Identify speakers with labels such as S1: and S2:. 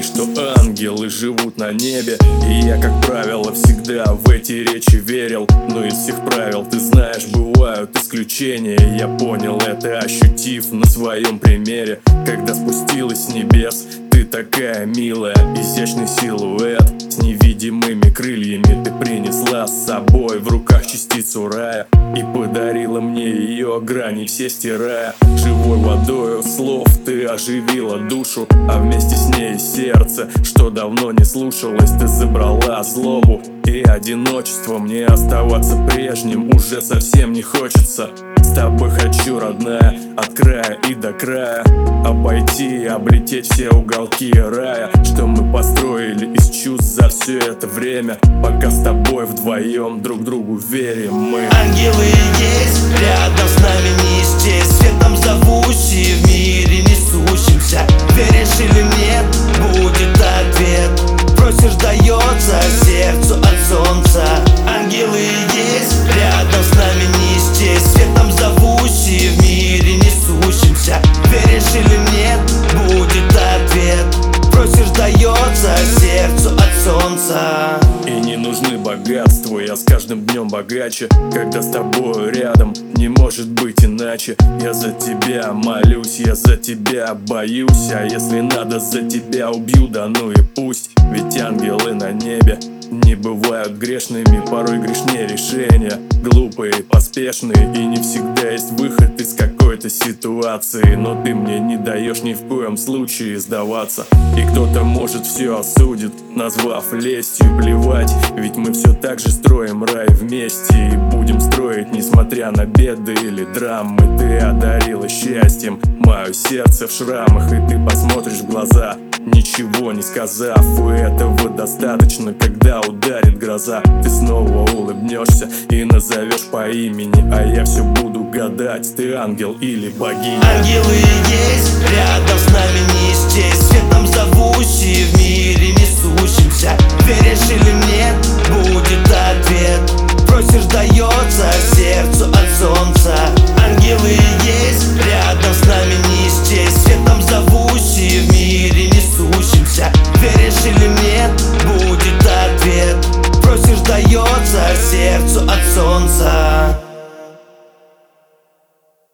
S1: говорили, что ангелы живут на небе, и я, как правило, всегда в эти речи верил. Но из всех правил, ты знаешь, бывают исключения. Я понял это, ощутив на своем примере, когда спустилась с небес. Ты такая милая, изящный силуэт с невидимыми крыльями. Ты принесла с собой в руках частицу рая и подарила мне ее грани все стирая. Живой водою слов ты оживила душу, а вместе с ней сердце, что давно не слушалось. Ты забрала злобу и одиночество. Мне оставаться прежним уже совсем не хочется. С тобой хочу, родная, от края и до края, обойти и облететь все уголки рая, что мы построили из чувств за все это время, пока с тобой вдвоем друг другу верим мы.
S2: Ангелы есть рядом с нами, не исчезнь, светом зовущие в мире несущимся. Веришь или нет, будет ответ. Просишь, дается сердцу от солнца. Ангелы есть рядом с нами, не исчезнь, светом зовущие в мире несущимся. Веришь или нет, будет ответ. Просишь, дается сердцу от солнца.
S1: И не нужны богатства, я с каждым днем богаче, когда с тобой рядом, не может быть иначе. Я за тебя молюсь, я за тебя боюсь, а если надо, за тебя убью, да ну и пусть. Ведь ангелы на небе не бывают грешными, порой грешнее решения, глупые, поспешные, и не всегда есть выход из какой-то ситуации. Но ты мне не даешь ни в коем случае сдаваться. И кто-то, может, все осудит, назвав лестью, плевать, ведь мы все так же строим рай вместе и будем строить, несмотря на беды или драмы. Ты одарила счастьем мое сердце в шрамах, и ты посмотришь в глаза, ничего не сказав, и этого достаточно. Когда ударит гроза, ты снова улыбнешься и назовешь по имени, а я все буду гадать, ты ангел или богиня.
S2: Ангелы есть рядом с нами, не исчезнь, светом зовущие в мире несущимся. Веришь или нет, будет ответ. Просишь, дается сердцу от солнца. Ангелы есть рядом с нами, не исчезнь, светом зовущие в мире несущимся. Веришь или нет, будет ответ. Просишь, дается сердцу от солнца.